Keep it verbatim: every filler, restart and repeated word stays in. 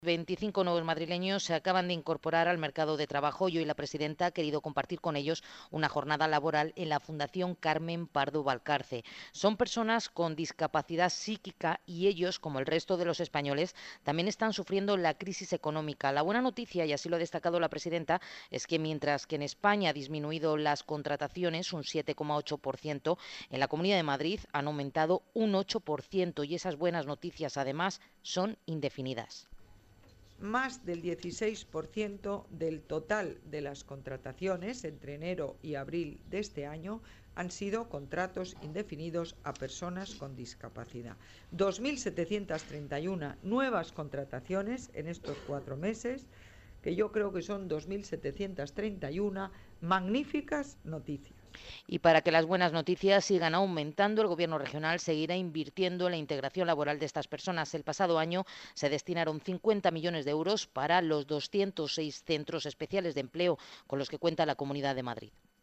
veinticinco nuevos madrileños se acaban de incorporar al mercado de trabajo y hoy la presidenta ha querido compartir con ellos una jornada laboral en la Fundación Carmen Pardo Valcarce. Son personas con discapacidad psíquica y ellos, como el resto de los españoles, también están sufriendo la crisis económica. La buena noticia, y así lo ha destacado la presidenta, es que mientras que en España han disminuido las contrataciones un siete coma ocho por ciento, en la Comunidad de Madrid han aumentado un ocho por ciento y esas buenas noticias, además, son indefinidas. Más del dieciséis por ciento del total de las contrataciones entre enero y abril de este año han sido contratos indefinidos a personas con discapacidad. dos mil setecientas treinta y una nuevas contrataciones en estos cuatro meses, que yo creo que son dos mil setecientas treinta y una magníficas noticias. Y para que las buenas noticias sigan aumentando, el Gobierno regional seguirá invirtiendo en la integración laboral de estas personas. El pasado año se destinaron cincuenta millones de euros para los doscientos seis centros especiales de empleo con los que cuenta la Comunidad de Madrid.